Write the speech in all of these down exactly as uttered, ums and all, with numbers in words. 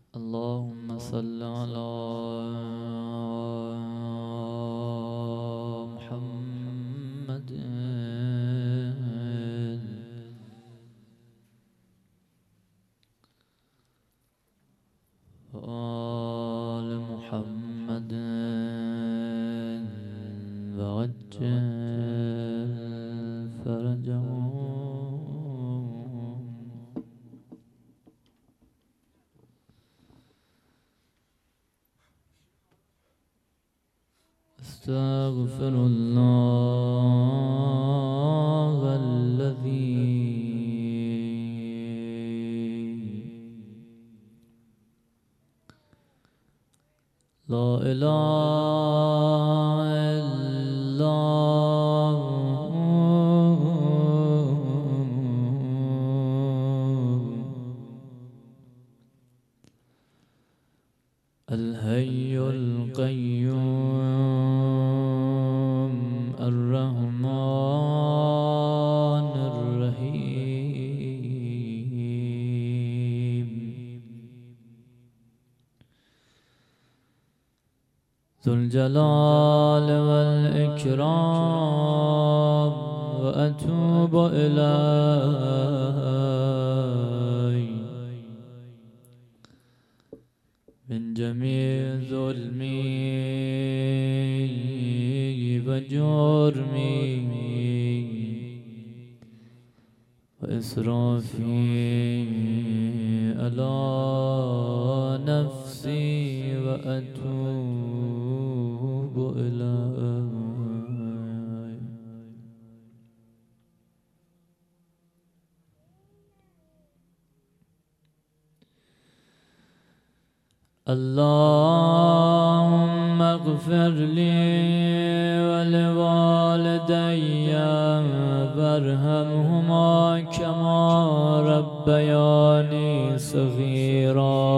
اللهم صل على محمد وآل محمد وعجل فرجهم. استغفر الله الذي لا إله إلا هو الحي القيوم الرحمن الرحيم ذو الجلال والإكرام. وأتوب إليه من جميع ظلمي وجرمي وإسرافي على نفسي وأتوب إليه. اللهم اغفر لي ولوالدي وارحمهما كما ربياني صغيرا.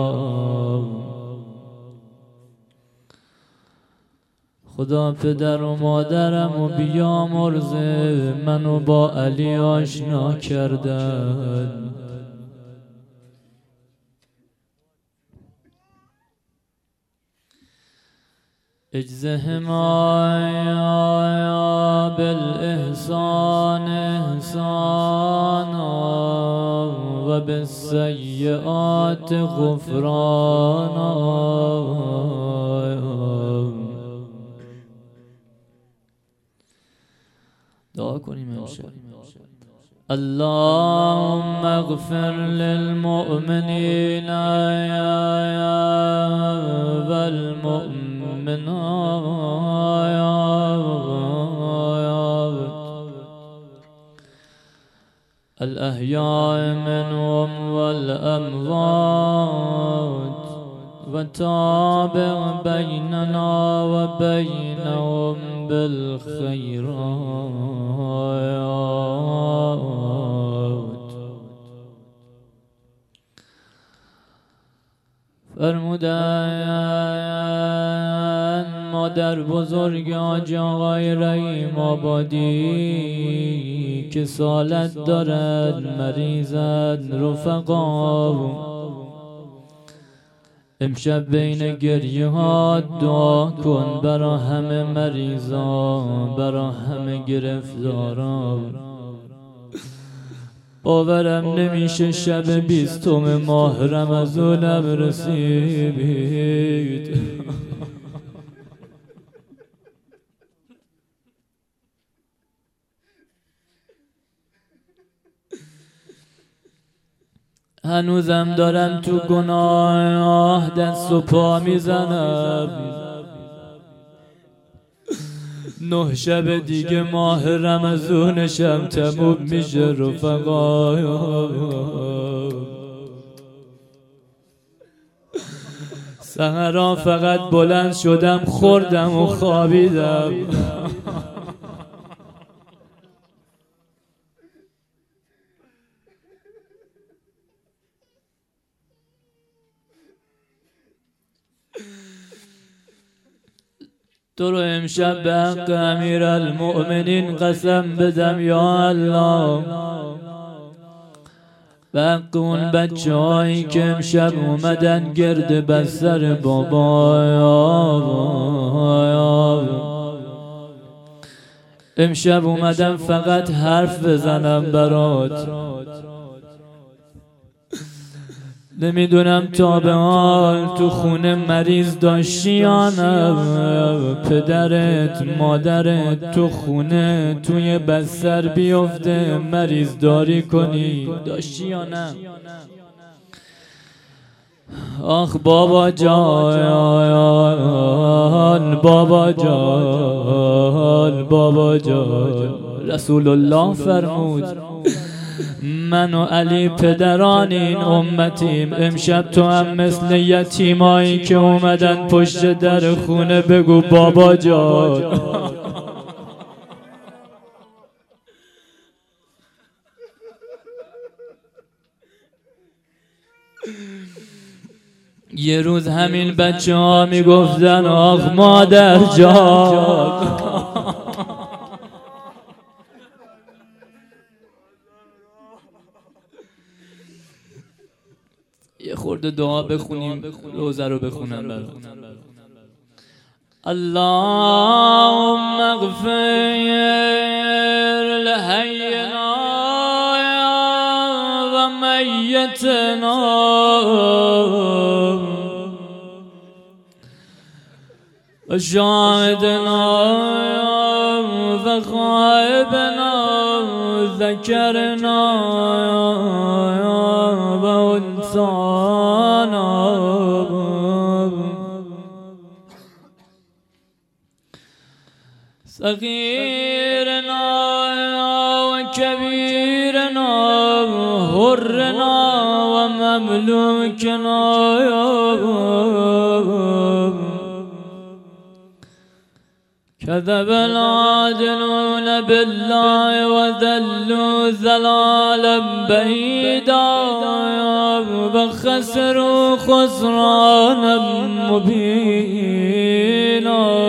خدا پدر و مادرم و بیامرز منو با علی آشنا کردن. اجزهما بالإحسان إحسانا وبالسيئات غفرانا. دعا کنیم امشب. اللهم اغفر للمؤمنين والمؤمنات الأحياء منهم والأموات وتابع بيننا وبينهم بالخيرات. فرمودن مادر بزرگ آج آقای رحیم آبادی که سالت دارد مریضت رفقا. امشب بین گریه ها دعا کن برا همه مریضان، برا همه گرفتاران. باورم نمیشه شب بیستم ماه رمضانم رسید. هنوزم دارم تو گناه دست و پا میزنم. نه شب دیگه ماه رمضانشم تموم میشه رفقا. سحرا فقط بلند شدم خوردم و خوابیدم. تو رو امشب به حق امیرالمؤمنین قسم بدم یا الله و اون بچه هایی که امشب اومدن گرد بستر بابا، امشب اومدم فقط حرف بزنم برات. نمیدونم تا به حال تو خونه مریض داشتی یا نه، پدرت مادرت تو خونه توی بستر بیفته مریض داری کنی داشتی یا نه؟ آخ بابا جان، بابا جان، بابا جان. رسول الله فرمود من و علی پدران این امتیم، امشب تو هم مثل یتیمایی که اومدن پشت در خونه بگو بابا جان. یه روز همین بچه ها می گفتن آخ مادر جان. یه خورده دعا بخونیم، روزه رو بخونم برات. اللهم اغفر لحینا و میتنا و شاهدنا و غائبنا ذکرنا و انسانا صغیرنا و کبیرنا حرنا و مملوکنا كذب العادلون بالله وذلوا ذلالا بعيدا وخسروا خسرانا مبينا.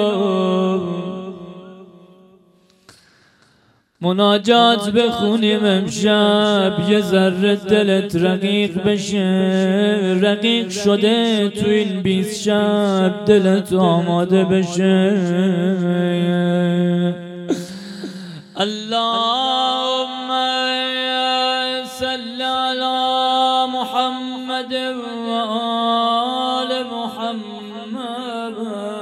مناجات بخونیم امشب یه ذره دلت رقیق بشه، رقیق شده تو این بیست شب دلت آماده بشه. اللهم صل علی محمد و آل محمد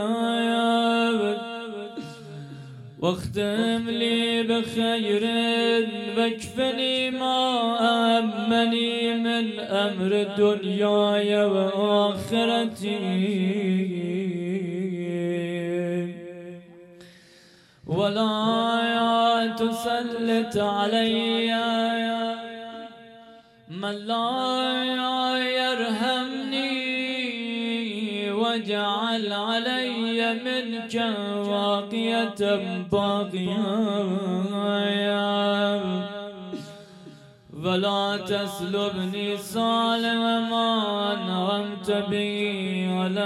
واختم لي بخير واكفني ما أهمني من أمر دنياي وآخرتي ولا تسلط علي من لا يرحمني واجعل علي منك واقية باقية ولا تسلبني صالح ما أنعمت به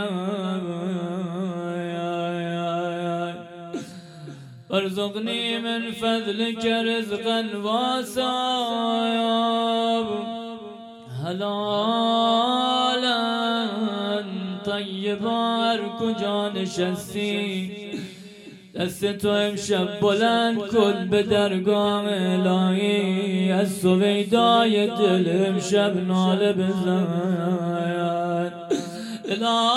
علي وارزقني من فضلك رزقا واسعا حلالا طیبا. هر کجا نشستی دست تو امشب بلند کن به درگاه الهی، از سویدای دل امشب ناله بزن. الهی